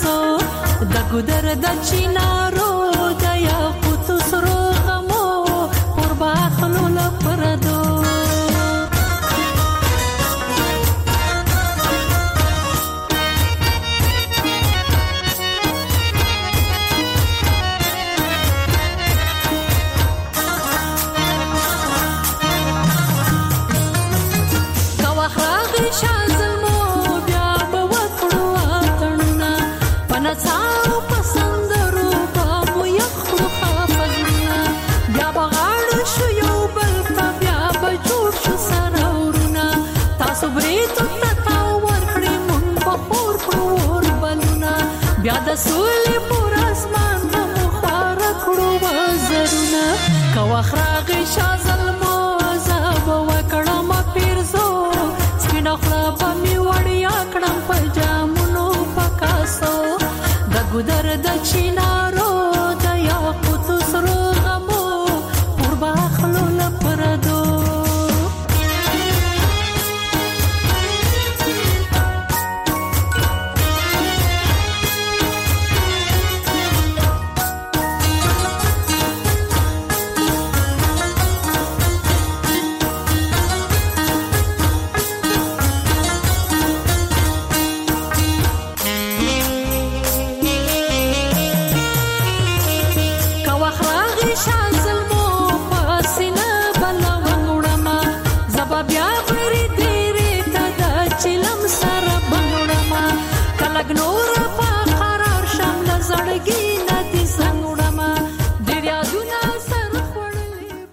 پیرزو د ګودر د چینارو د یاقوت سرو غمو پر باخلو لپردو بیا د سولې پر اسمان د مخار کړو وزرونه کوا خراغ شازل مو زاب وکړم پیرزو سپینا خلا په می وړیا کړم په جامونو پکاسو د ګودر د چینار